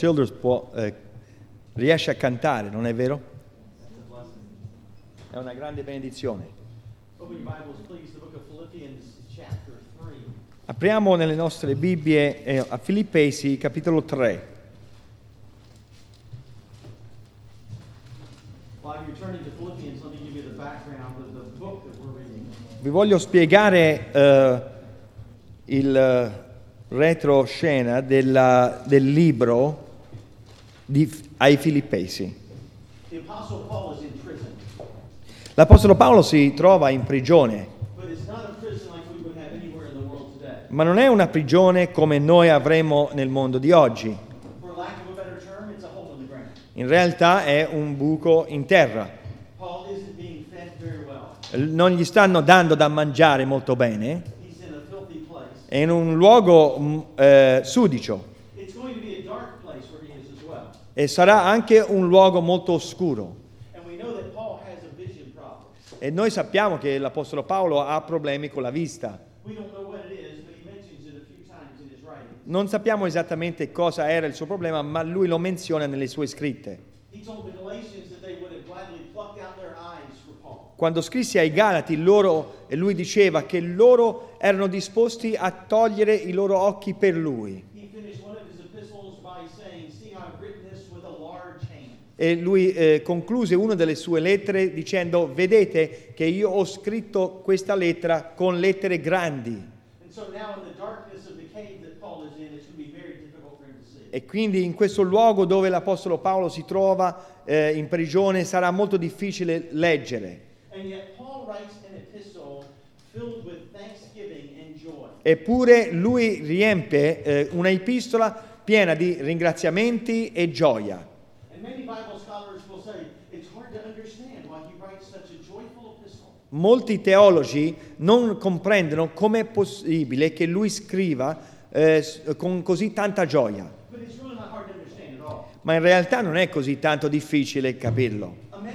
Childers riesce a cantare, non è vero? È una grande benedizione. Apriamo nelle nostre Bibbie a Filippesi capitolo 3. Vi voglio spiegare il retroscena del libro ai Filippesi. L'Apostolo Paolo si trova in prigione, ma non è una prigione come noi avremo nel mondo di oggi. In realtà è un buco in terra. Non gli stanno dando da mangiare molto bene. È in un luogo sudicio. E sarà anche un luogo molto oscuro. E noi sappiamo che l'Apostolo Paolo ha problemi con la vista. Non sappiamo esattamente cosa era il suo problema, ma lui lo menziona nelle sue scritte. Quando scrisse ai Galati, lui diceva che loro erano disposti a togliere i loro occhi per lui. E lui concluse una delle sue lettere dicendo: vedete che io ho scritto questa lettera con lettere grandi. E quindi in questo luogo dove l'Apostolo Paolo si trova in prigione sarà molto difficile leggere. Eppure lui riempie una epistola piena di ringraziamenti e gioia. Molti teologi non comprendono com'è possibile che lui scriva con così tanta gioia. Ma in realtà non è così tanto difficile capirlo.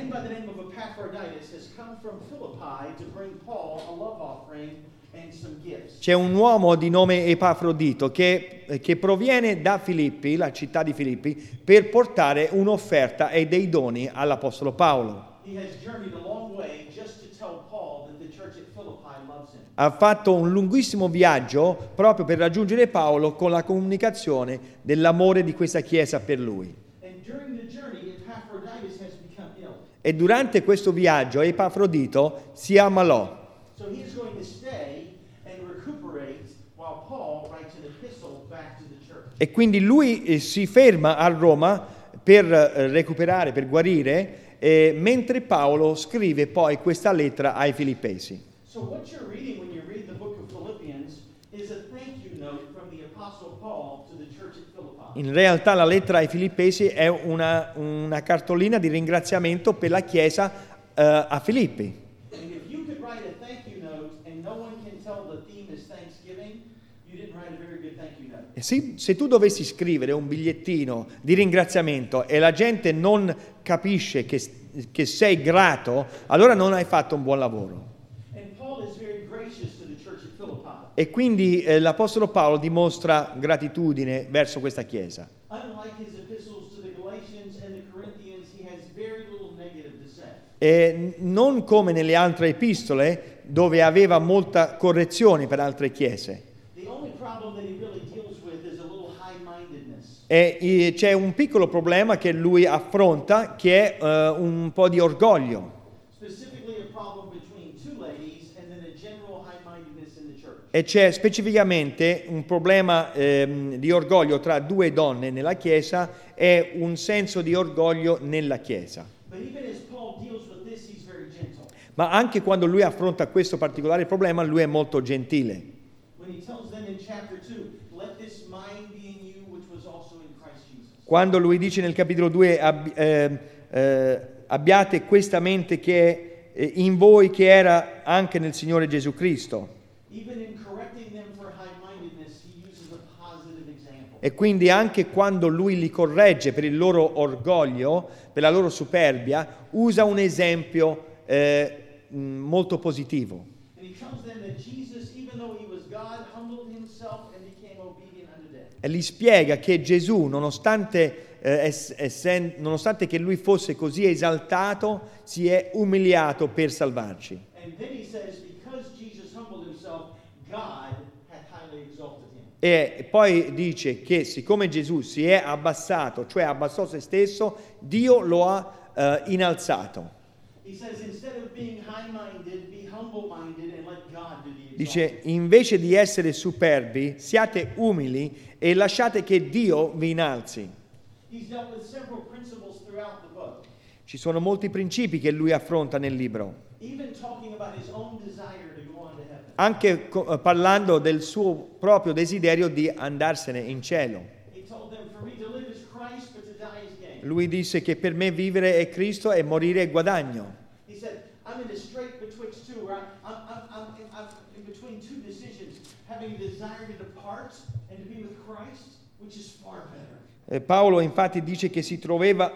C'è un uomo di nome Epafrodito che proviene da Filippi, la città di Filippi, per portare un'offerta e dei doni all'Apostolo Paolo. Ha fatto un lunghissimo viaggio proprio per raggiungere Paolo con la comunicazione dell'amore di questa chiesa per lui. E durante questo viaggio Epafrodito si ammalò. E quindi lui si ferma a Roma per recuperare, per guarire, mentre Paolo scrive poi questa lettera ai Filippesi. In realtà la lettera ai Filippesi è una cartolina di ringraziamento per la chiesa a Filippi. Se tu dovessi scrivere un bigliettino di ringraziamento e la gente non capisce che sei grato, allora non hai fatto un buon lavoro. E quindi l'Apostolo Paolo dimostra gratitudine verso questa chiesa. E non come nelle altre epistole, dove aveva molta correzione per altre chiese. E c'è un piccolo problema che lui affronta, che è un po' di orgoglio. E c'è specificamente un problema di orgoglio tra due donne nella Chiesa e un senso di orgoglio nella Chiesa. Ma anche quando lui affronta questo particolare problema, lui è molto gentile. Quando lui dice nel capitolo 2 abbiate questa mente che è in voi, che era anche nel Signore Gesù Cristo. E quindi anche quando lui li corregge per il loro orgoglio, per la loro superbia, usa un esempio molto positivo. e gli spiega che Gesù, nonostante che lui fosse così esaltato, si è umiliato per salvarci. And then he says, because Jesus humbled himself, God hath highly exalted him. E poi dice che siccome Gesù si è abbassato, cioè abbassò se stesso, Dio lo ha innalzato. He says, instead of being high-minded, be humble-minded and let God do the exalting. Dice, invece di essere superbi, siate umili e lasciate che Dio vi innalzi. He's dealt with several principles throughout the book, Ci sono molti principi che lui affronta nel libro, even talking about his own desire to go on to heaven. anche parlando del suo proprio desiderio di andarsene in cielo. He told them, for me to live is Christ, but to die is gain. Lui disse che per me vivere è Cristo e morire è guadagno. He said, I'm in a strait betwixt two, where I'm in between two decisions, having a desire to depart and to be with Christ, which is far better. Paolo infatti dice che si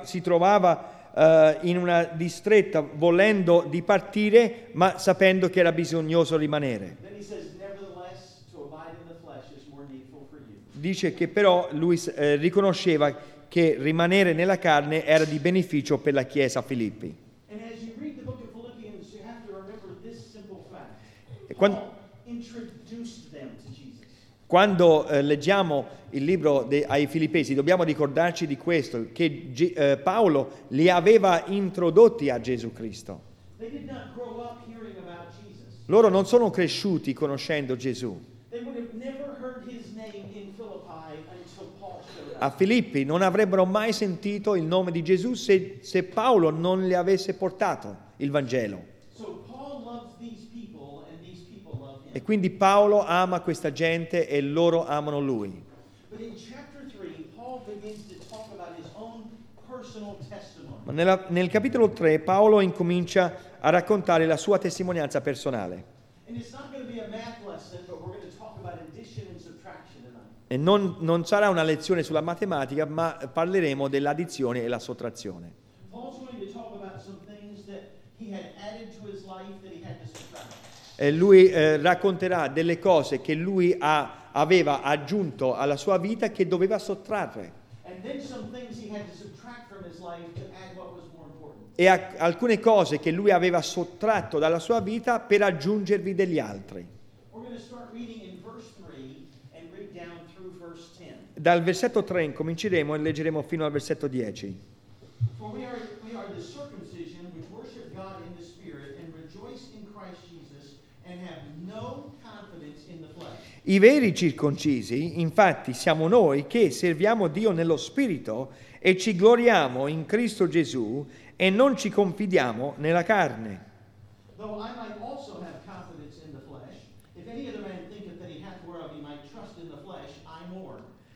trovava in una distretta volendo di partire, ma sapendo che era bisognoso rimanere. Then he says, nevertheless, to abide in the flesh is more needful for you. Dice che però lui riconosceva che rimanere nella carne era di beneficio per la Chiesa a Filippi. And as you read the book of Philippians, you have to remember this simple fact. E quando- Paul introduced them to Jesus. Quando leggiamo il libro ai Filippesi dobbiamo ricordarci di questo, che Paolo li aveva introdotti a Gesù Cristo. They did not grow up hearing about Jesus. Loro non sono cresciuti conoscendo Gesù. They would have never heard his name in Philippi until Paul showed A up. Filippi non avrebbero mai sentito il nome di Gesù se Paolo non le avesse portato il Vangelo. So Paul loves these people and these people love him. E quindi Paolo ama questa gente e loro amano lui. But in chapter 3, Paul begins to talk about his own personal testimony. Ma nel capitolo 3 Paolo incomincia a raccontare la sua testimonianza personale. And it's not going to be a math lesson, but we're going to talk about addition and subtraction tonight. E non sarà una lezione sulla matematica, ma parleremo dell'addizione e la sottrazione. Paul's going to talk about some things that he had added to his life that he had to subtract. E lui racconterà delle cose che lui aveva aggiunto alla sua vita che doveva sottrarre. And then some things he had to subtract from his life to add what was more important. E alcune cose che lui aveva sottratto dalla sua vita per aggiungervi degli altri. We're going to start reading in verse 3 and read down through verse 10. Dal versetto 3 incominceremo e leggeremo fino al versetto 10. For we are the circumcision which worship God in the Spirit and rejoice in Christ Jesus and have no confidence in the flesh. I veri circoncisi, infatti, siamo noi che serviamo Dio nello Spirito e ci gloriamo in Cristo Gesù e non ci confidiamo nella carne. Though I might also have confidence in the flesh, if any other man thinketh that he hath whereof he might trust in the flesh, I more.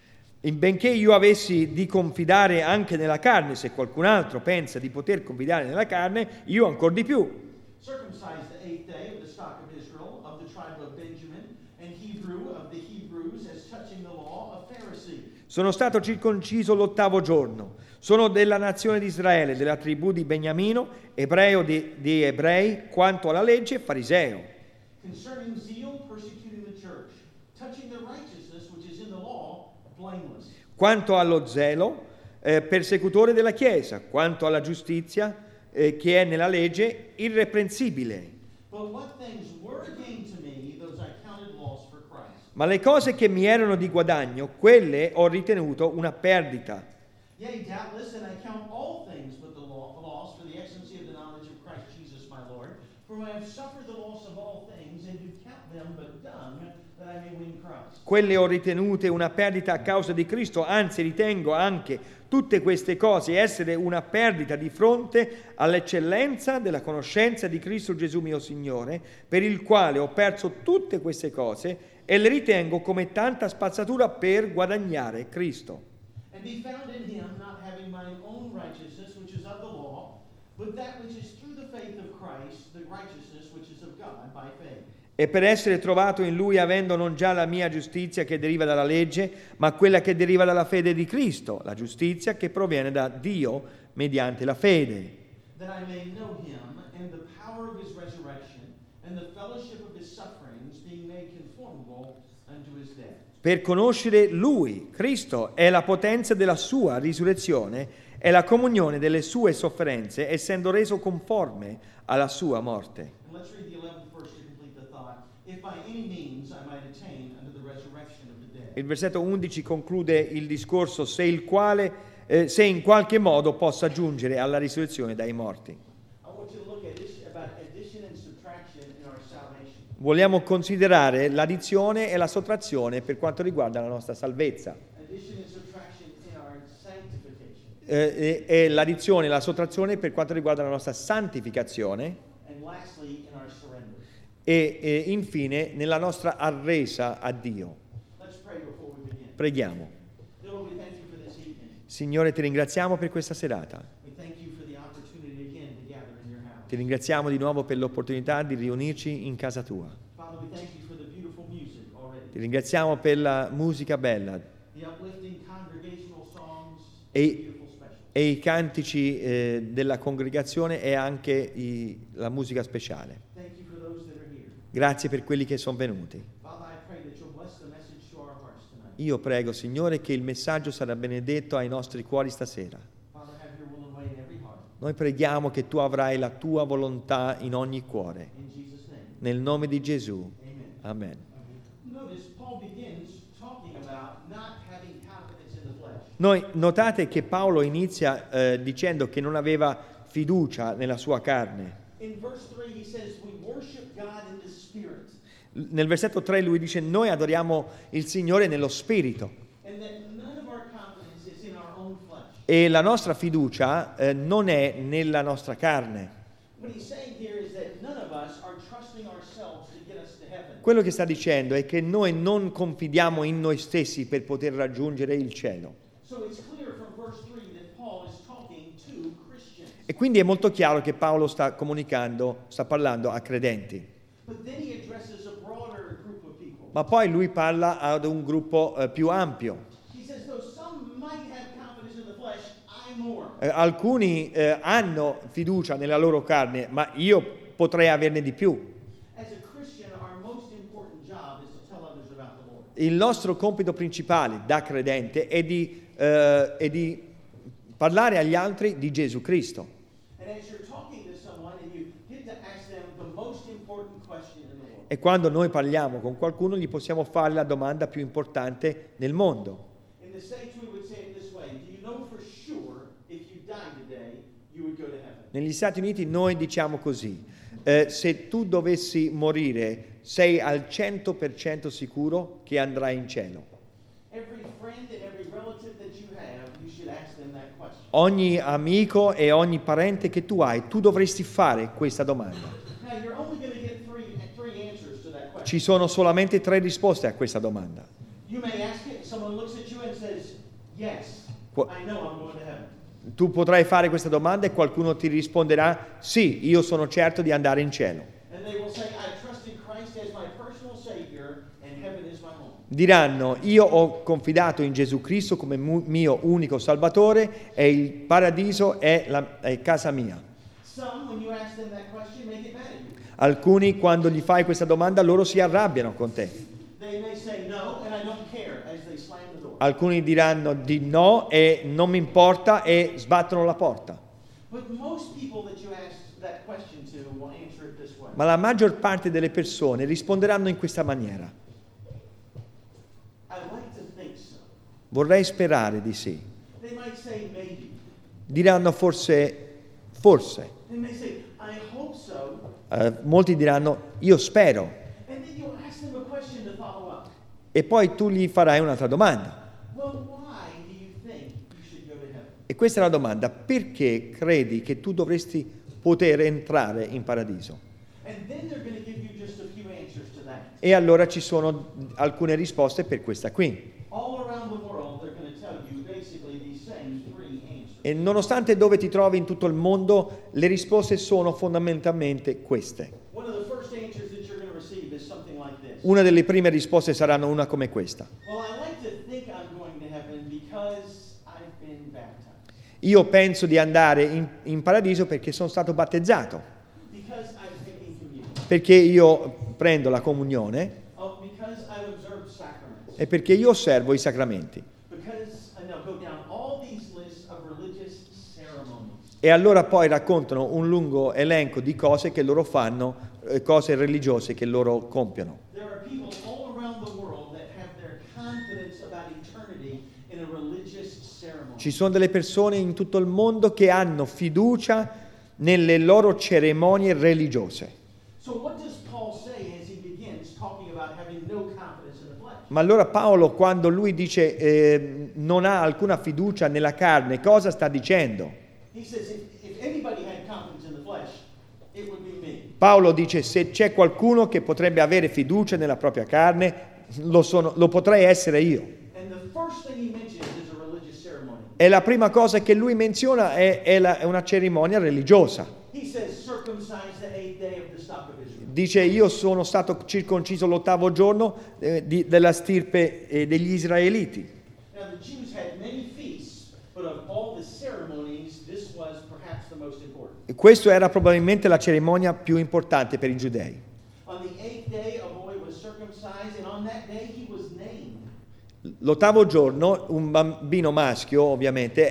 Benché io avessi di confidare anche nella carne, se qualcun altro pensa di poter confidare nella carne, io ancor di più. Circumcised the 8th day of the stock of Israel, of the tribe of Benjamin, and Hebrew of the Hebrews, as touching the law, a Pharisee. Sono stato circonciso l'8° giorno. Sono della nazione di Israele, della tribù di Beniamino, ebreo di ebrei, quanto alla legge, fariseo. Concerning zeal, persecuting the church. Touching the righteousness which is in the law, blameless. Quanto allo zelo, persecutore della Chiesa, quanto alla giustizia che è nella legge, irreprensibile. But what things were gain to me, those I counted loss for Christ. Ma le cose che mi erano di guadagno, quelle ho ritenuto una perdita. Yea, doubtless, and I count all things but the loss for the excellency of the knowledge of Christ Jesus my Lord, for I have suffered the loss of all things, and do count them but dung, that I may win Christ. Quelle ho ritenute una perdita a causa di Cristo, anzi ritengo anche tutte queste cose essere una perdita di fronte all'eccellenza della conoscenza di Cristo Gesù mio Signore, per il quale ho perso tutte queste cose e le ritengo come tanta spazzatura per guadagnare Cristo. And be found in him, not having mine own righteousness, which is of the law, but that which is through the faith of Christ, the righteousness which is of God by faith. E per essere trovato in lui avendo non già la mia giustizia che deriva dalla legge, ma quella che deriva dalla fede di Cristo, la giustizia che proviene da Dio mediante la fede. That I may know him, and the power of his resurrection, and the fellowship of his sufferings, being made conformable unto his death. per conoscere Lui, Cristo, e la potenza della sua risurrezione e la comunione delle sue sofferenze, essendo reso conforme alla sua morte. And let's read the 11th verse to complete the thought. If by any means I might attain unto the resurrection of the dead. Il versetto 11 conclude il discorso se in qualche modo possa giungere alla risurrezione dai morti. I want you to look at about addition and subtraction in our salvation. Vogliamo considerare l'addizione e la sottrazione per quanto riguarda la nostra salvezza. Addition and subtraction in our sanctification. E l'addizione e la sottrazione per quanto riguarda la nostra santificazione And lastly, in our surrender. e infine nella nostra arresa a Dio. Let's pray before we begin. Preghiamo. Lord, we thank you for this evening. Signore, ti ringraziamo per questa serata. We thank you for the opportunity again to gather in your house. Ti ringraziamo di nuovo per l'opportunità di riunirci in casa tua. Father, we thank you for the beautiful music already. Ti ringraziamo per la musica bella The uplifting congregational songs, E- beautiful special. e i cantici della congregazione e anche la musica speciale. Thank you for those that are here. Grazie per quelli che sono venuti. Father, I pray that you'll bless the message to our hearts tonight. Io prego, Signore, che il messaggio sarà benedetto ai nostri cuori stasera. Father, have your will and way in every heart. Noi preghiamo che tu avrai la tua volontà in ogni cuore. In Jesus' name, Nel nome di Gesù. amen. Amen. Notice Paul begins talking about not having confidence in the flesh. Notate che Paolo inizia dicendo che non aveva fiducia nella sua carne. In verse 3, he says, we worship God in the Spirit. Nel versetto 3 lui dice noi adoriamo il Signore nello Spirito And that none of our confidence is in our own flesh. e la nostra fiducia non è nella nostra carne. What he's saying here is that none of us are trusting ourselves to get us to heaven. Quello che sta dicendo è che noi non confidiamo in noi stessi per poter raggiungere il cielo. So it's clear from verse 3 that Paul is talking to Christians. E quindi è molto chiaro che Paolo sta parlando a credenti. But then he addresses a broader group of people. Ma poi lui parla ad un gruppo più ampio. He says, though some might have confidence in the flesh, I more. Alcuni hanno fiducia nella loro carne, ma io potrei averne di più. As a Christian, our most important job is to tell others about the Lord. Il nostro compito principale da credente è di parlare agli altri di Gesù Cristo. And as you're talking to someone and you get to ask them the most important question in the world. E quando noi parliamo con qualcuno gli possiamo fare la domanda più importante nel mondo. In the States, we would say it this way. Do you know for sure if you died today, you would go to heaven? Negli Stati Uniti noi diciamo così, se tu dovessi morire sei al 100% sicuro che andrai in cielo. Every friend and every relative that you have, you should ask them that question. Ogni amico e ogni parente che tu hai, tu dovresti fare questa domanda. Now, you're only going to get three answers to that question. Ci sono solamente 3 risposte a questa domanda. You may ask it, someone looks at you and says, yes, Qua- I know I'm going to heaven. Tu potrai fare questa domanda e qualcuno ti risponderà, sì, io sono certo di andare in cielo. And they will say, I trust in Christ as my personal Savior, and heaven is my home. Diranno, io ho confidato in Gesù Cristo come mio unico Salvatore e il paradiso è casa mia. Some, when you ask them that question, may get mad at you. Alcuni, quando gli fai questa domanda, loro si arrabbiano con te. They may say no, and I don't care, as they slam the door. Alcuni diranno di no e non mi importa e sbattono la porta. But most people that you ask that question to will answer it this way. Ma la maggior parte delle persone risponderanno in questa maniera. I like to think so. Vorrei sperare di sì. They might say maybe. Diranno forse. They may say, I hope so. Molti diranno io spero. And then you'll ask them a question to follow up. E poi tu gli farai un'altra domanda. Well, why do you think you should go to heaven? E questa è la domanda. Perché credi che tu dovresti poter entrare in paradiso? And then they're going to give you just a few answers to that. E allora ci sono alcune risposte per questa qui. All around the world, they're going to tell you basically these same 3 answers. E nonostante dove ti trovi in tutto il mondo, le risposte sono fondamentalmente queste. One of the first answers that you're going to receive is something like this. Una delle prime risposte saranno una come questa. Well, I like to think I'm going to heaven because I've been baptized. Io penso di andare in paradiso perché sono stato battezzato, Because I've taken communion. perché io prendo la comunione, Oh, because I've observed sacraments. è perché io osservo i sacramenti. And they'll go down all these lists of religious ceremonies. E allora poi raccontano un lungo elenco di cose che loro fanno, cose religiose che loro compiono. There are people all around the world that have their confidence about eternity in a religious ceremony. Ci sono delle persone in tutto il mondo che hanno fiducia nelle loro cerimonie religiose. So what does Paul say as he begins talking about having no confidence in the flesh? Ma allora Paolo, quando lui dice non ha alcuna fiducia nella carne, cosa sta dicendo? He says if anybody had confidence in the flesh, it would be me. Paolo dice se c'è qualcuno che potrebbe avere fiducia nella propria carne, lo potrei essere io. And the first thing he mentions is a religious ceremony. E la prima cosa che lui menziona è una cerimonia religiosa. He says circumcise the 8th day of the stock of Israel. Dice io sono stato circonciso l'8° giorno della stirpe degli Israeliti. Now the Jews had many feasts, but of all the ceremonies, this was perhaps the most important. E questo era probabilmente la cerimonia più importante per i giudei. On the 8th day, a boy was circumcised, and on that day he was named. L'8° giorno un bambino maschio ovviamente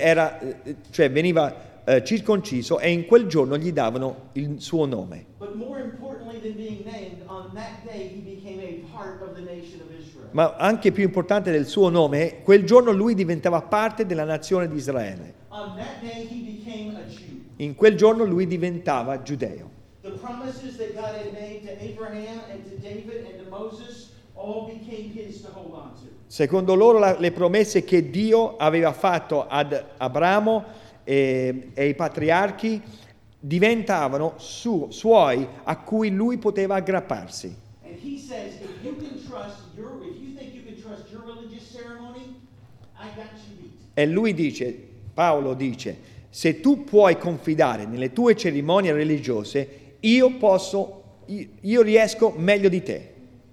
veniva circonciso e in quel giorno gli davano il suo nome. But more importantly than being named, on that day he became a part of the nation of Israel. Ma anche più importante del suo nome, quel giorno lui diventava parte della nazione di Israele. On that day he became a Jew. In quel giorno lui diventava giudeo. The promises that God had made to Abraham and to David and to Moses all became his to hold on to. Secondo loro le promesse che Dio aveva fatto ad Abramo e ai patriarchi diventavano suoi, a cui lui poteva aggrapparsi. And he says, if you think you can trust your religious ceremony, I got you beat. E lui dice, Paolo dice, se tu puoi confidare nelle tue cerimonie religiose, io riesco meglio di te.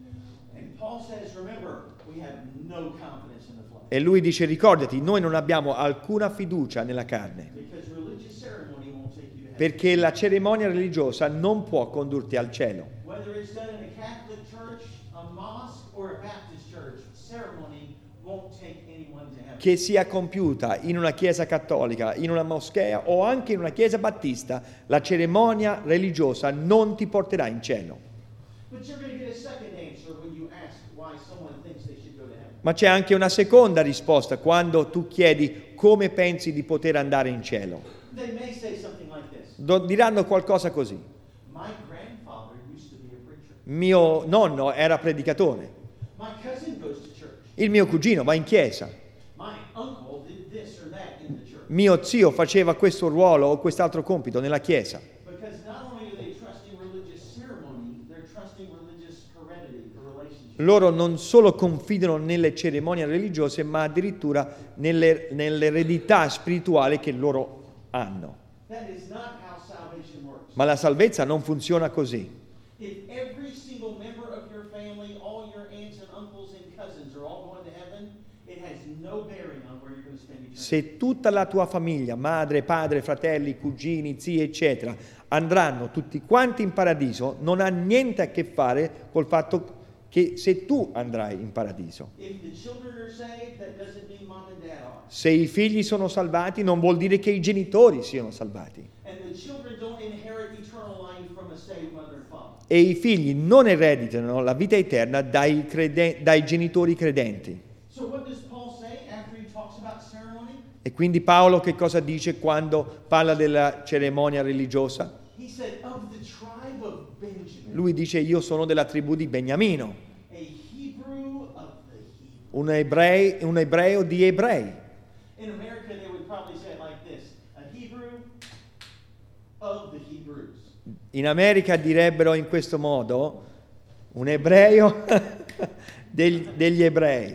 And Paul says, remember, we have no confidence in the flesh. E lui dice, ricordati, noi non abbiamo alcuna fiducia nella carne, Because religious ceremony won't take you to heaven. perché la cerimonia religiosa non può condurti al cielo. Whether it's done in a Catholic church, a mosque, or a Baptist church, ceremony won't take anyone to heaven. Che sia compiuta in una chiesa cattolica, in una moschea o anche in una chiesa battista, la cerimonia religiosa non ti porterà in cielo. But you're going to get a second answer when you ask why someone thinks they should go to heaven. Ma c'è anche una seconda risposta quando tu chiedi come pensi di poter andare in cielo. They may say something like this. Diranno qualcosa così. My grandfather used to be a preacher. Mio nonno era predicatore. My cousin goes to church. Il mio cugino va in chiesa. My uncle did this or that in the church. Mio zio faceva questo ruolo o quest'altro compito nella chiesa. Because not only are they trusting religious ceremony, they're trusting religious heredity or relationship. Loro non solo confidano nelle cerimonie religiose, ma addirittura nell'eredità spirituale che loro hanno. That is not how salvation works. Ma la salvezza non funziona così. If every single member of your family, all your aunts and uncles and cousins are all going to heaven, it has no bearing on where you're going to spend eternity. Se tutta la tua famiglia, madre, padre, fratelli, cugini, zii, eccetera, andranno tutti quanti in paradiso, non ha niente a che fare col fatto che se tu andrai in paradiso. If the children are saved, that doesn't mean mom and dad are. Se i figli sono salvati, non vuol dire che i genitori siano salvati. And the children don't inherit eternal life from a saved mother and father. E i figli non ereditano la vita eterna dai genitori credenti. So what does Paul say after he talks about ceremony? E quindi Paolo che cosa dice quando parla della cerimonia religiosa? He said, of the tribe of Benjamin, Lui dice io sono della tribù di Beniamino, a Hebrew of the Hebrews. un ebreo di ebrei. In America, they would probably say it like this, a Hebrew of the Hebrews. In America direbbero in questo modo un ebreo degli ebrei.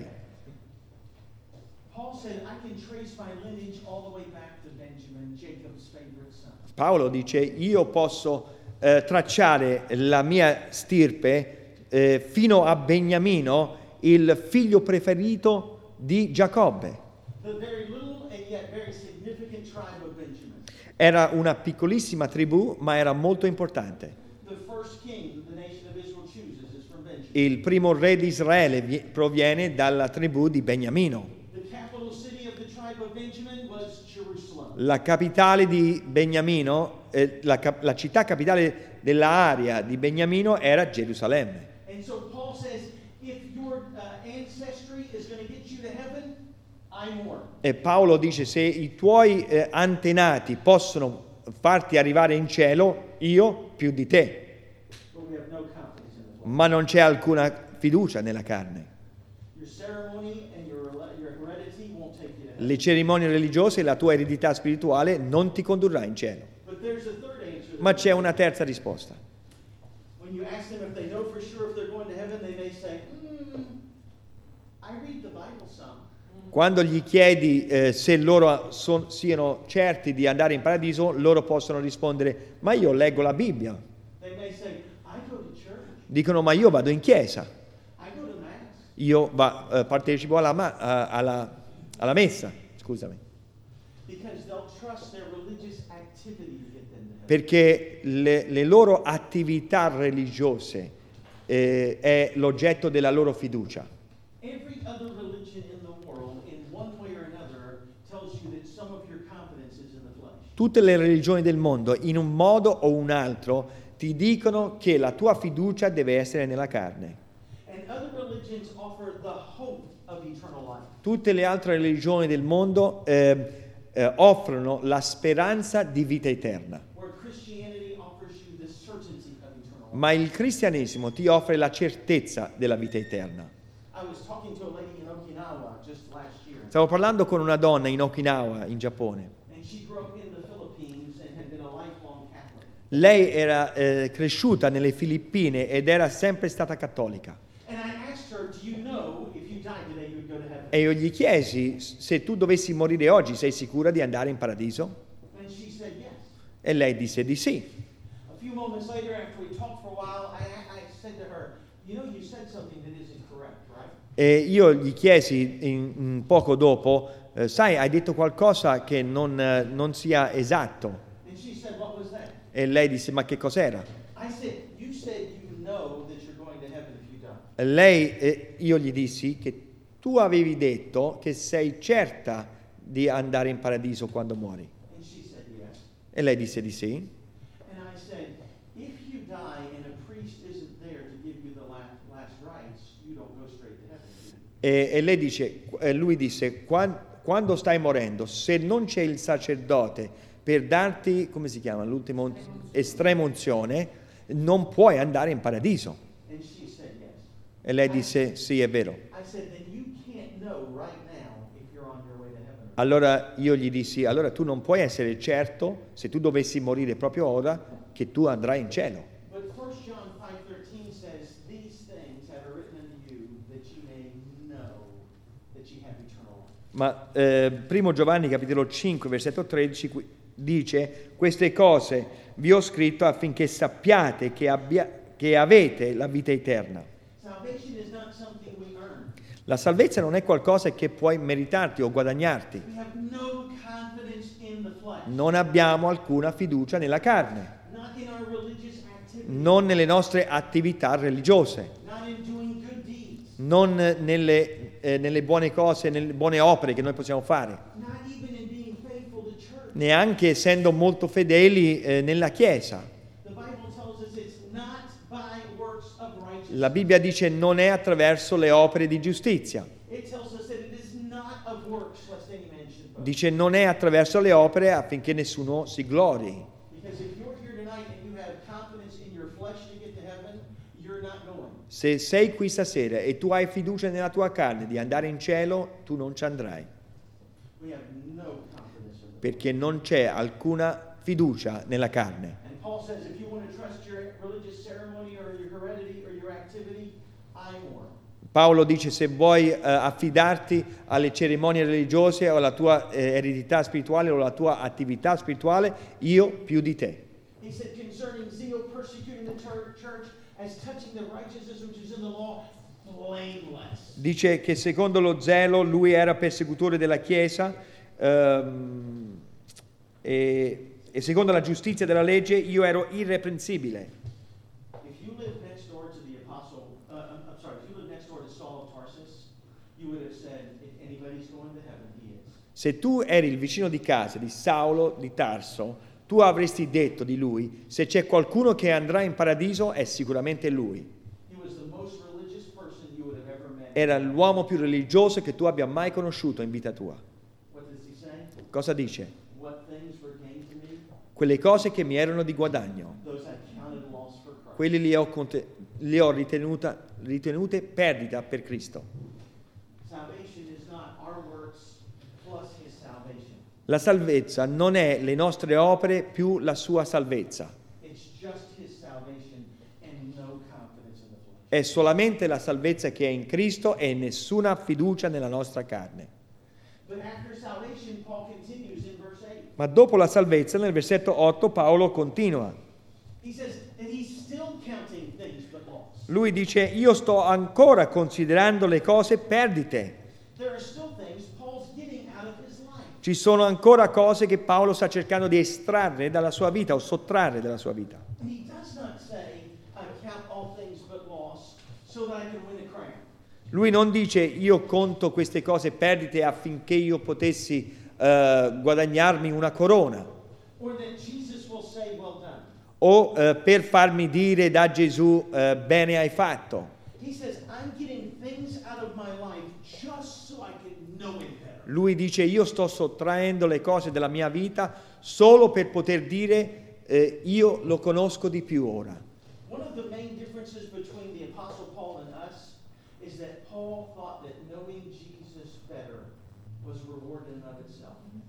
Paul said, I can trace my lineage all the way back to Benjamin, Jacob's favorite son. Paolo dice io posso tracciare la mia stirpe fino a Beniamino, il figlio preferito di Giacobbe. The very little and yet very significant tribe of Benjamin. Era una piccolissima tribù, ma era molto importante. The first king the nation of Israel chooses is from Benjamin. Il primo re di Israele proviene dalla tribù di Beniamino. The capital city of the tribe of Benjamin was Jerusalem. La capitale di Beniamino, la città capitale dell'area di Beniamino era Gerusalemme. And so Paul says, if your ancestry is going to get you to heaven, I'm more. E Paolo dice, se i tuoi antenati possono farti arrivare in cielo, io più di te. But we have no confidence in the flesh. Ma non c'è alcuna fiducia nella carne. Your ceremony and your heredity won't take you to heaven. Le cerimonie religiose e la tua eredità spirituale non ti condurrà in cielo. But there's a third answer. Ma c'è una terza risposta. When you ask them if they know for sure if they're going to heaven, they may say, I read the Bible some. Quando gli chiedi se loro siano certi di andare in paradiso, loro possono rispondere, ma io leggo la Bibbia. They may say, I go to church. Dicono, ma io vado in chiesa, I go to mass. io partecipo alla messa, scusami. Because they'll trust their religious activity to get them to heaven. Perché le loro attività religiose è l'oggetto della loro fiducia. Every other religion in the world, in one way or another, tells you that some of your confidence is in the flesh. Tutte le religioni del mondo, in un modo o un altro, ti dicono che la tua fiducia deve essere nella carne. And other religions offer the hope of eternal life. Tutte le altre religioni del mondo offrono la speranza di vita eterna. Where Christianity offers you the certainty of eternal life. Ma il cristianesimo ti offre la certezza della vita eterna. I was talking to a lady in Okinawa just last year. Stavo parlando con una donna in Okinawa, in Giappone. And she grew up in the Philippines and had been a lifelong Catholic. Lei era cresciuta nelle Filippine ed era sempre stata cattolica. And I asked her, do you know if you died today you would go to heaven? E io gli chiesi, se tu dovessi morire oggi, sei sicura di andare in paradiso? And she said yes. E lei disse di sì. A few moments later, after we talked for a while, I said to her, you know, you said something that isn't correct, right? E io gli chiesi poco dopo, sai, hai detto qualcosa che non sia esatto. And she said, what was that? E lei disse, ma che cos'era? I said, you said you know that you're going to heaven if you die. E lei, io gli dissi che tu avevi detto che sei certa di andare in paradiso quando muori. And she said yes. E lei disse di sì. And I said, if you die and a priest isn't there to give you the last rites, you don't go straight to heaven. E lei dice, lui disse, quando stai morendo, se non c'è il sacerdote per darti, come si chiama, l'ultima estrema unzione, non puoi andare in paradiso. And she said yes. E lei disse, sì, è vero. I said, then you can't know right now if you're on your way to heaven. Allora io gli dissi, allora tu non puoi essere certo, se tu dovessi morire proprio ora, che tu andrai in cielo. But 1 John 5:13 says, these things have I written unto you that you may know that you have eternal life. Ma 1 Giovanni capitolo 5 versetto 13 dice, queste cose vi ho scritto affinché sappiate che avete la vita eterna. Salvation is not something we earn. La salvezza non è qualcosa che puoi meritarti o guadagnarti. We have no confidence in the flesh, Non abbiamo alcuna fiducia nella carne, not in our religious activity, non nelle nostre attività religiose, not in doing good deeds, non nelle buone cose, nelle buone opere che noi possiamo fare, not even in being faithful to church. neanche essendo molto fedeli nella Chiesa. The Bible tells us it's not by works of righteousness. La Bibbia dice non è attraverso le opere di giustizia. It tells us that it is not of works lest any man should boast. Dice non è attraverso le opere affinché nessuno si glori. Because if you're here tonight and you have confidence in your flesh to get to heaven, you're not going. Se sei qui stasera e tu hai fiducia nella tua carne di andare in cielo, tu non ci andrai, We have no confidence in it. perché non c'è alcuna fiducia nella carne. And Paul says if you want to trust your religious ceremony or your heredity or your activity, I'm more. Paolo dice se vuoi affidarti alle cerimonie religiose o alla tua eredità spirituale o alla tua attività spirituale, io più di te. He said concerning zeal persecuting the church as touching the righteousness which is in the law, blameless. Dice che secondo lo zelo lui era persecutore della Chiesa e secondo la giustizia della legge io ero irreprensibile. If you live next door to the apostle, Se tu eri il vicino di casa di Saulo di Tarso, tu avresti detto di lui: se c'è qualcuno che andrà in paradiso è sicuramente lui. He was the most religious person you would have ever met. Era l'uomo più religioso che tu abbia mai conosciuto in vita tua. What does he say? Cosa dice? What things were gain to me? Quelle cose che mi erano di guadagno, Those I counted loss for Christ. quelli li ho ritenute perdita per Cristo. Salvation is not our works plus his salvation. La salvezza non è le nostre opere più la sua salvezza, It's just his salvation and no confidence in the flesh. è solamente la salvezza che è in Cristo e nessuna fiducia nella nostra carne. But after salvation, Paul continues in verse 8. Ma dopo la salvezza, nel versetto 8, Paolo continua. He says that he's still counting things but loss. Lui dice: io sto ancora considerando le cose perdite. There are still things Paul's getting out of his life. Ci sono ancora cose che Paolo sta cercando di estrarre dalla sua vita o sottrarre dalla sua vita. And he does not say, I count all things but loss so that I can win a crown. Lui non dice: io conto queste cose perdite affinché io potessi guadagnarmi una corona, Or that Jesus will say, well done. o per farmi dire da Gesù bene hai fatto. He says, I'm getting things out of my life just so I can know him better. Lui dice: io sto sottraendo le cose della mia vita solo per poter dire io lo conosco di più ora. One of the main differences between the Apostle Paul and us is that Paul thought that knowing Jesus better was reward in and of itself.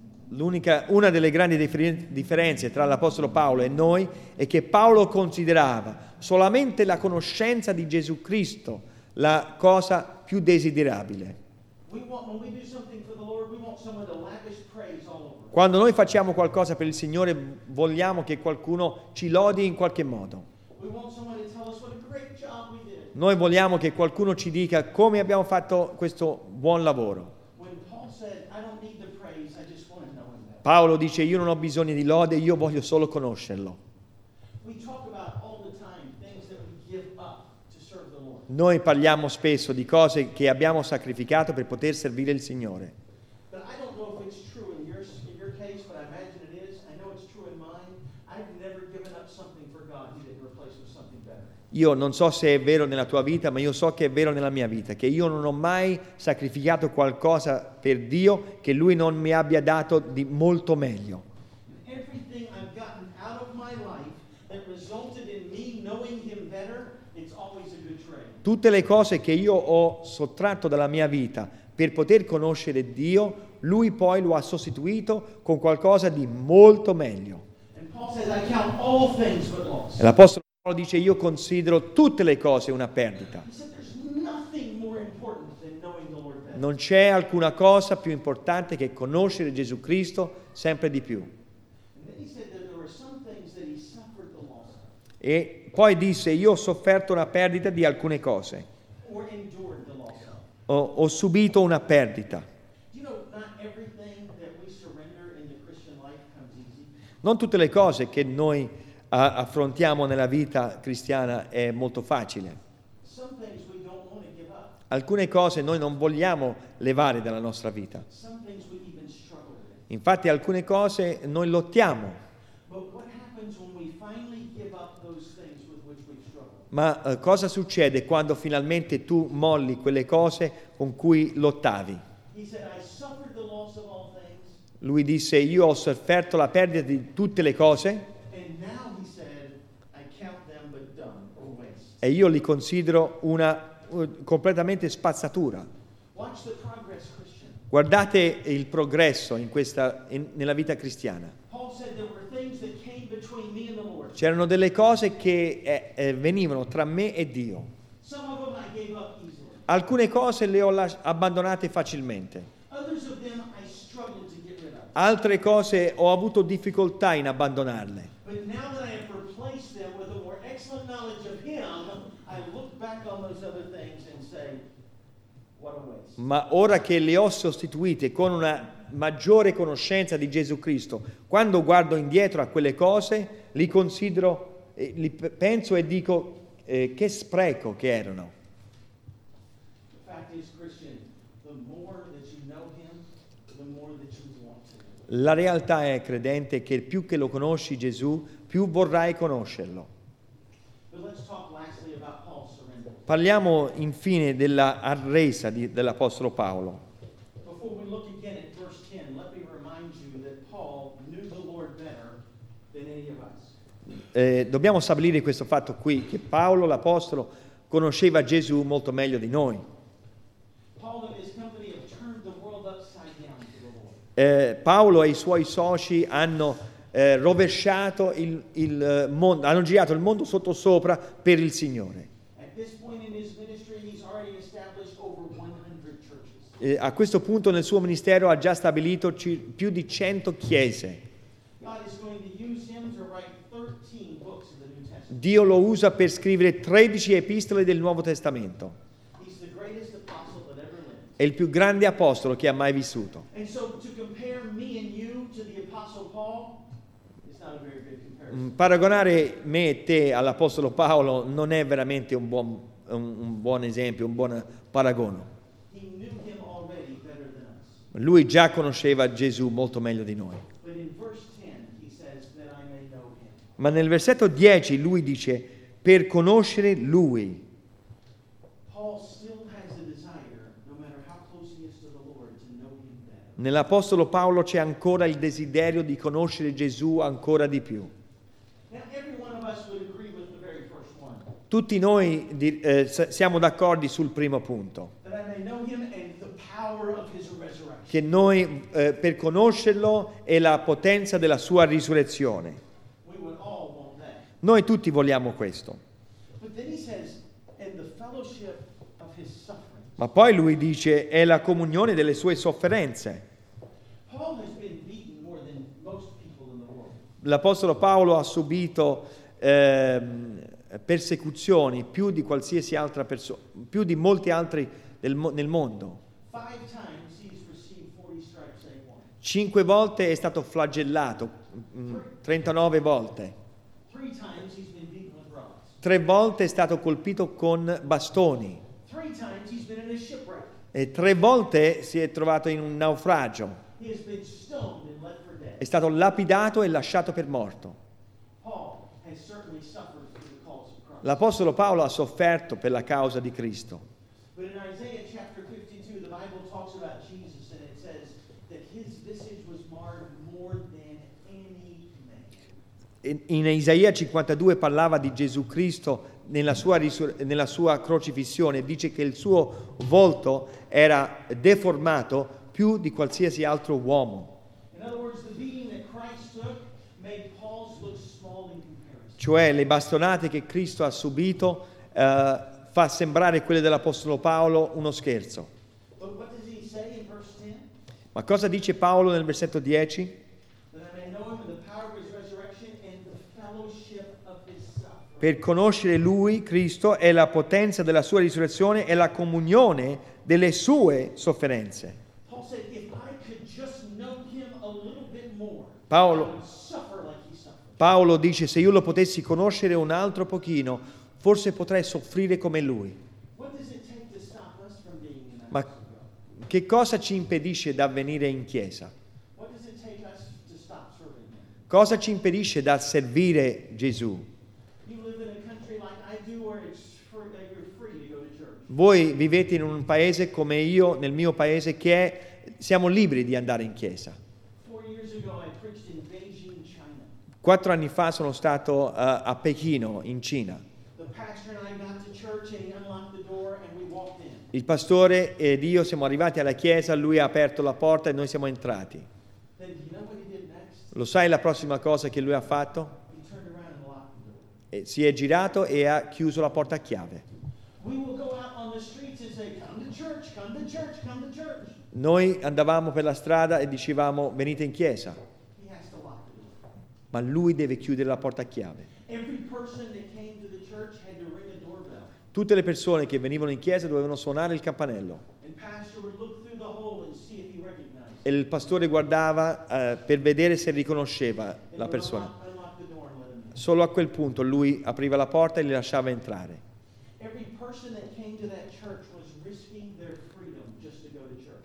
Una delle grandi differenze tra l'Apostolo Paolo e noi è che Paolo considerava solamente la conoscenza di Gesù Cristo la cosa più desiderabile. When we do something for the Lord, we want someone to lavish praise all over. Quando noi facciamo qualcosa per il Signore, vogliamo che qualcuno ci lodi in qualche modo. We want someone to tell us what a great job we did. Noi vogliamo che qualcuno ci dica come abbiamo fatto questo buon lavoro. When Paul said, I don't need the praise, I just want to know him better. Paolo dice: io non ho bisogno di lode, io voglio solo conoscerlo. We talk about all the time things that we give up to serve the Lord. Noi parliamo spesso di cose che abbiamo sacrificato per poter servire il Signore. But I don't know if it's true in your case, but I imagine it is. I know it's true in mine. I've never given up something for God he didn't replace with something better. Io non so se è vero nella tua vita, ma io so che è vero nella mia vita, che io non ho mai sacrificato qualcosa per Dio che Lui non mi abbia dato di molto meglio. Everything I've gotten out of my life that resulted in me knowing him better, it's always a good trade. Tutte le cose che io ho sottratto dalla mia vita per poter conoscere Dio, Lui poi lo ha sostituito con qualcosa di molto meglio. And Paul says, I count all things but loss. E l'Apostolo Paolo dice: io considero tutte le cose una perdita. He said, there's nothing more important than knowing the Lord better. Non c'è alcuna cosa più importante che conoscere Gesù Cristo sempre di più. And then he said that there were some things that he suffered the loss of, E poi disse: io ho sofferto una perdita di alcune cose, or endured the loss of. ho subito una perdita. Do you know, not everything that we surrender in the Christian life comes easy. Non tutte le cose che noi affrontiamo nella vita cristiana è molto facile. Some things we don't want to give up. Alcune cose noi non vogliamo levare dalla nostra vita. Some things we even struggle with. Infatti alcune cose noi lottiamo, But what happens when we finally give up those things with which we've struggled? ma cosa succede quando finalmente tu molli quelle cose con cui lottavi? He said, I suffered the loss of all things, Lui disse: io ho sofferto la perdita di tutte le cose and now he said, I count them but dung or waste. e io li considero una completamente spazzatura. Watch the progress, Christian. Guardate il progresso nella vita cristiana. Paul said there were things that came between me and the Lord. C'erano delle cose che venivano tra me e Dio. Some of them I gave up easily. Alcune cose le ho abbandonate facilmente. Others of them I struggled to get rid of. Altre cose ho avuto difficoltà in abbandonarle. But now that I have replaced them with a more excellent knowledge of him, I look back on those other things and say, what a waste. Ma ora che le ho sostituite con una maggiore conoscenza di Gesù Cristo, quando guardo indietro a quelle cose, li considero, li penso e dico che spreco che erano. The fact is, Christian, the more that you know him, the more that you La realtà è, credente, che più che lo conosci Gesù, più vorrai conoscerlo. But let's talk lastly about Paul's surrender. Parliamo infine della arresa dell'Apostolo Paolo. Before we look again at verse 10, let me remind you that Paul knew the Lord better than any of us. Dobbiamo stabilire questo fatto qui, che Paolo l'Apostolo conosceva Gesù molto meglio di noi. Paul and his company have turned the world upside down to the Lord. Paolo e i suoi soci hanno rovesciato il mondo, hanno girato il mondo sottosopra per il Signore. At this point in his ministry, he's already established over 100 churches. A questo punto nel suo ministero ha già stabilito più di 100 chiese. God is going to use him to write 13 books of the New Testament. Dio lo usa per scrivere 13 epistole del Nuovo Testamento. He's the greatest apostle that ever lived. È il più grande apostolo che ha mai vissuto. And so to compare me and you to the apostle Paul, it's not a very good comparison. Paragonare me e te all'Apostolo Paolo non è veramente un buon esempio, un buon paragono. He knew him already better than us. Lui già conosceva Gesù molto meglio di noi. But in verse 10, he says that I may know him. Ma nel versetto 10 lui dice, per conoscere Lui. Paul still has a desire, no matter how close he is to the Lord, to know him better. Nell'Apostolo Paolo c'è ancora il desiderio di conoscere Gesù ancora di più. Now, every one of us would agree with the very first one, Tutti noi siamo d'accordo sul primo punto, that I may know him and the power of his resurrection. che noi per conoscerlo e la potenza della sua risurrezione. We would all want that. Noi tutti vogliamo questo. But then he says, and the fellowship of his suffering. Ma poi lui dice, è la comunione delle sue sofferenze. Paul has been beaten more than most people in the world. L'Apostolo Paolo ha subito persecuzioni più di qualsiasi altra persona, più di molti altri nel mondo. 5 times he's received 40 stripes, save one. 5 volte è stato flagellato, 39 volte. 3 times he's been beaten with rods. 3 volte è stato colpito con bastoni. 3 times he's been in a shipwreck. E 3 volte si è trovato in un naufragio. He has been stoned and left for dead. È stato lapidato e lasciato per morto. Paul has certainly suffered for the cause of Christ. L'Apostolo Paolo ha sofferto per la causa di Cristo. But in Isaiah chapter 52, the Bible talks about Jesus, and it says that his visage was marred more than any man. In Isaia 52 parlava di Gesù Cristo nella sua crocifissione. Dice che il suo volto era deformato più di qualsiasi altro uomo. In other words, the beating that Christ took made Paul's look small in comparison. Cioè le bastonate che Cristo ha subito fa sembrare quelle dell'Apostolo Paolo uno scherzo. But what does he say in verse 10? Ma cosa dice Paolo nel versetto 10? That I may know him in the power of his resurrection and the fellowship of his suffering. Per conoscere Lui, Cristo, è la potenza della sua risurrezione e la comunione delle sue sofferenze. Paul said, if I could just know him a little bit more, Paolo- I would suffer like he suffered. Paolo dice, se io lo potessi conoscere un altro pochino, forse potrei soffrire come Lui. What does it take to stop us from being in that Ma house of God? che cosa ci impedisce da venire in chiesa? What does it take us to stop serving him? Cosa ci impedisce da servire Gesù? You live in a country like I do where you're free to go to church. Voi vivete in un paese come io, nel mio paese, siamo liberi di andare in chiesa. 4 years ago, I preached in Beijing, China. 4 anni fa sono stato a Pechino, in Cina. The pastor and I got to church and he unlocked the door and we walked in. Il pastore ed io siamo arrivati alla chiesa, lui ha aperto la porta e noi siamo entrati. Then you know what he did next? Lo sai la prossima cosa che lui ha fatto? He turned around and locked the door. Si è girato e ha chiuso la porta a chiave. We will go out on the streets and say, come to church, come to church, come to church. Noi andavamo per la strada e dicevamo venite in chiesa, He has to lock the door. ma lui deve chiudere la porta a chiave. Every person that came to the church had to ring a doorbell. Tutte le persone che venivano in chiesa dovevano suonare il campanello And pastor would look through the hole and see if he recognized. e il pastore guardava per vedere se riconosceva And la he would persona. unlock the door and let him in. Solo a quel punto lui apriva la porta e li lasciava entrare. Every person that came to that church was risking their freedom just to go to church.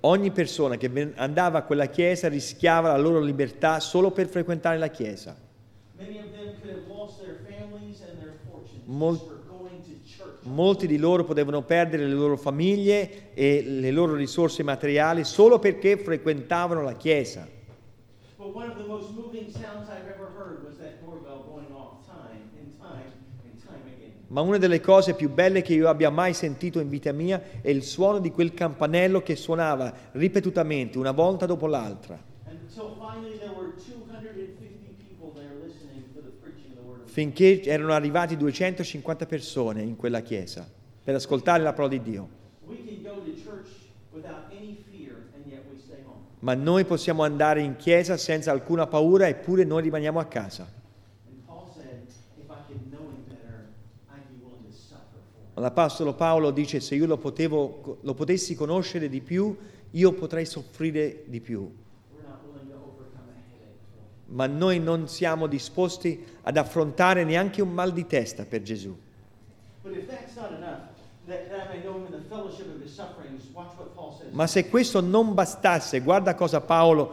Ogni persona che andava a quella chiesa rischiava la loro libertà solo per frequentare la chiesa. Many of them could have lost their families and their fortunes Mol- just for going to church. Molti di loro potevano perdere le loro famiglie e le loro risorse materiali solo perché frequentavano la chiesa. But one of the most moving sounds I've ever heard was that doorbell going off time and time and time again. Ma una delle cose più belle che io abbia mai sentito in vita mia è il suono di quel campanello che suonava ripetutamente, una volta dopo l'altra, Until finally there were 250 people there listening to the preaching of the word of God. finché erano arrivati 250 persone in quella chiesa per ascoltare la parola di Dio. We can go to church without any fear and yet we stay home. Ma noi possiamo andare in chiesa senza alcuna paura eppure noi rimaniamo a casa. And Paul said, if I could know him better, I'd be willing to suffer for him. L'Apostolo Paolo dice: se io lo potessi conoscere di più, io potrei soffrire di più. We're not willing to overcome a headache for him. Ma noi non siamo disposti ad affrontare neanche un mal di testa per Gesù. But if that's not enough, that I may know him in the fellowship of his sufferings, watch what Paul says. Ma se questo non bastasse, guarda cosa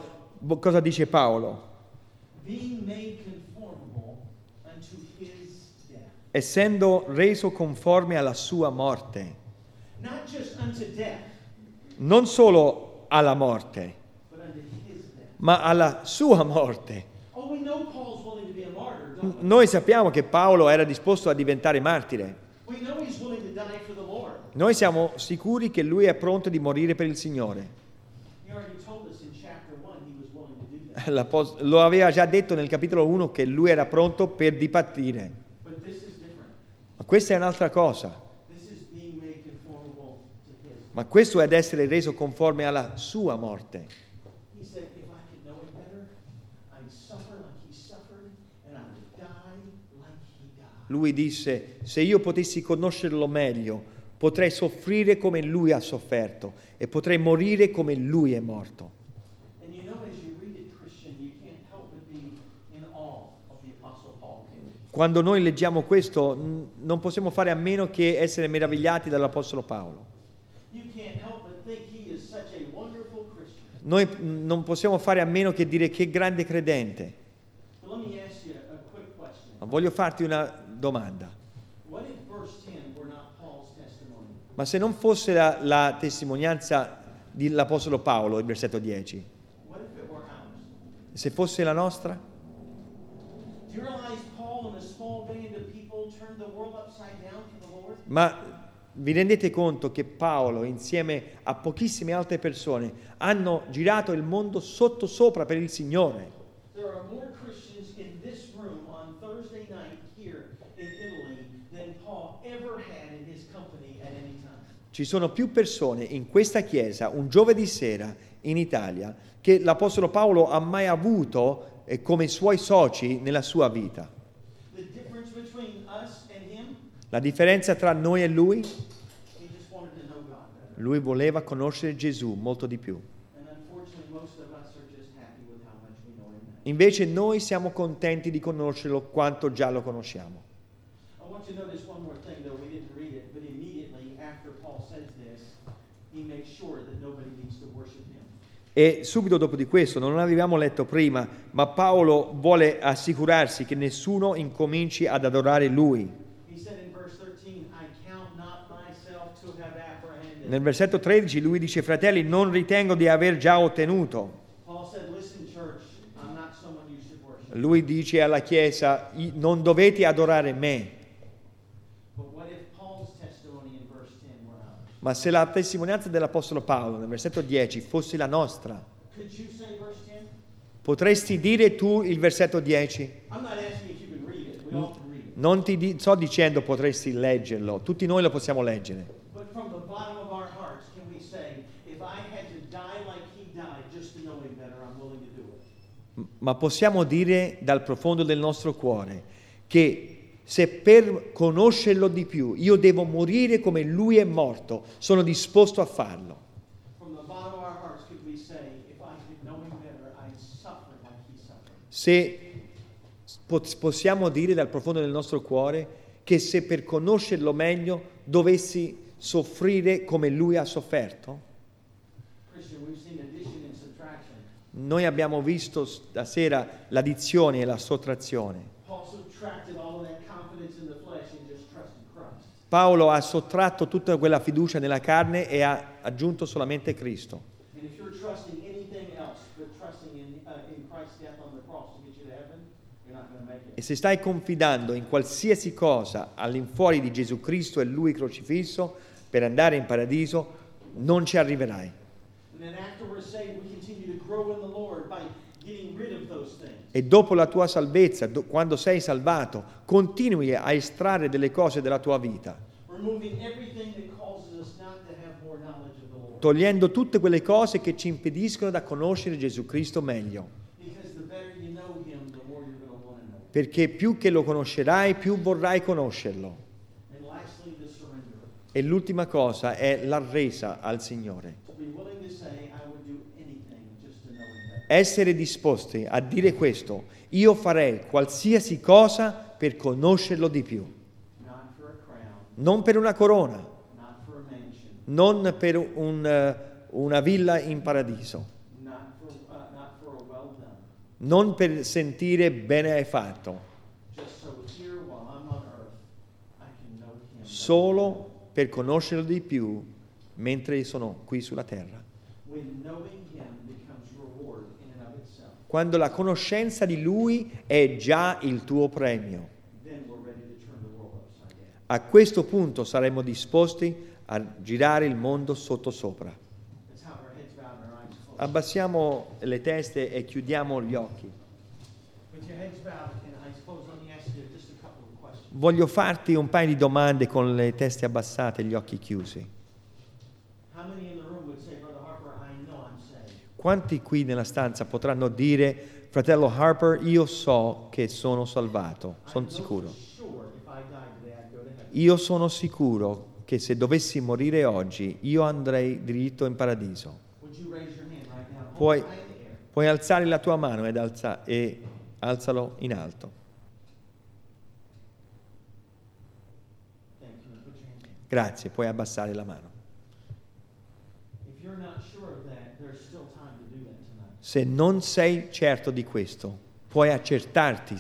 dice Paolo. Being made conformable unto his death. Essendo reso conforme alla sua morte. Not just unto death, Non solo alla morte, but unto his death. ma alla sua morte. Oh, we know Paul's willing to be a martyr, don't we? Noi sappiamo che Paolo era disposto a diventare martire. We know he's willing to die for the Lord. Noi siamo sicuri che lui è pronto di morire per il Signore. He already told us in chapter 1 he was willing to do that. Lo aveva già detto nel capitolo 1 che lui era pronto per dipartire. But this is different. Ma questa è un'altra cosa. This is being made conformable to his. Ma questo è ad essere reso conforme alla sua morte. He said, if I could know him better, I'd suffer like he suffered, and I would die like he died. Lui disse: se io potessi conoscerlo meglio, potrei soffrire come lui ha sofferto e potrei morire come lui è morto. And you know, as you read it, Christian, you can't help but be in awe of the Apostle Paul. Can you? Quando noi leggiamo questo, non possiamo fare a meno che essere meravigliati dall'Apostolo Paolo. You can't help but think he is such a wonderful Christian. Noi non possiamo fare a meno che dire che grande credente. But let me ask you a quick question. Ma voglio farti una domanda. What if verse 10 were not Paul's testimony? Ma se non fosse la testimonianza dell'Apostolo Paolo, il versetto 10, What if it were ours? se fosse la nostra? Do you realize Paul and a small band of people turned the world upside down for the Lord? Ma vi rendete conto che Paolo, insieme a pochissime altre persone, hanno girato il mondo sottosopra per il Signore? There are more Christians in this room on Thursday night here in Italy than Paul ever had in his company at any time. Ci sono più persone in questa chiesa un giovedì sera in Italia che l'Apostolo Paolo ha mai avuto come suoi soci nella sua vita. The difference between us and him, La differenza tra noi e lui? he just wanted to know God better. Lui voleva conoscere Gesù molto di più. And unfortunately, most of us are just happy with how much we know him now. Invece noi siamo contenti di conoscerlo quanto già lo conosciamo. I want you to notice one more thing, though we didn't read it, but immediately after Paul says this, he makes sure that nobody needs to worship him. E subito dopo di questo, non l'avevamo letto prima, ma Paolo vuole assicurarsi che nessuno incominci ad adorare lui. He said in verse 13, I count not myself to have apprehended. Nel versetto 13 lui dice: fratelli, non ritengo di aver già ottenuto. Paul said, listen, church, I'm not someone you should worship. Lui dice alla Chiesa: non dovete adorare me. But what if Paul's testimony in verse 10 were ours? Ma se la testimonianza dell'Apostolo Paolo nel versetto 10 fosse la nostra, Could you say verse 10? potresti dire tu il versetto 10? I'm not asking if you can read it. We all can read it. Non ti sto dicendo potresti leggerlo, tutti noi lo possiamo leggere. But from the bottom of our hearts, can we say, if I had to die like he died just to know him better, I'm willing to do it? Ma possiamo dire dal profondo del nostro cuore che se per conoscerlo di più io devo morire come lui è morto, sono disposto a farlo. From the bottom of our hearts, could we say, if I could know him better, I'd suffer like he suffered? Se possiamo dire dal profondo del nostro cuore che se per conoscerlo meglio dovessi soffrire come lui ha sofferto? Christian, Noi abbiamo visto stasera l'addizione e la sottrazione. Paul subtracted all of that confidence in the flesh and just trusted Christ. Paolo ha sottratto tutta quella fiducia nella carne e ha aggiunto solamente Cristo. And if you're trusting anything else but trusting in Christ's death on the cross to get you to heaven, you're not going to make it. E se stai confidando in qualsiasi cosa all'infuori di Gesù Cristo e Lui crocifisso per andare in paradiso, non ci arriverai. And then after we're saved, we continue to grow in the Lord by getting rid of those things. E dopo la tua salvezza, quando sei salvato, continui a estrarre delle cose della tua vita, Removing everything that causes us not to have more knowledge of the Lord. togliendo tutte quelle cose che ci impediscono da conoscere Gesù Cristo meglio. Because the better you know Him, the more you're going to want to know. Perché più che lo conoscerai, più vorrai conoscerlo. And lastly, the surrender. E l'ultima cosa è la resa al Signore. To be willing to say, I would do anything just to know Him better. Essere disposti a dire questo: io farei qualsiasi cosa per conoscerlo di più. Not for a crown, Non per una corona, not for a mansion, non per una villa in paradiso, not for a well done. non per sentire bene hai fatto, Just so here while I'm on earth, I can know Him. solo per conoscerlo di più mentre sono qui sulla terra. When knowing Him becomes reward in and of itself, Quando la conoscenza di Lui è già il tuo premio. then we're ready to turn the world upside down. A questo punto saremo disposti a girare il mondo sottosopra. Let's have our heads bowed and our eyes closed. Abbassiamo le teste e chiudiamo gli occhi. With your heads bowed and eyes closed, let me ask you just a couple of questions. Voglio farti un paio di domande con le teste abbassate e gli occhi chiusi. How many in the room would say, Brother Harper, I know I'm saved? Quanti qui nella stanza potranno dire: fratello Harper, io so che sono salvato, sono sicuro. Sure, if I died today, I'd go to heaven. Io sono sicuro che se dovessi morire oggi, io andrei diritto in paradiso. Would you raise your hand right now? Puoi, Hold it high in the air. puoi alzare la tua mano e alzalo in alto. Thank you. Put your hand down. Grazie, puoi abbassare la mano. If you're not sure of that, there's still time to do that tonight. Se non sei certo di questo, puoi accertarti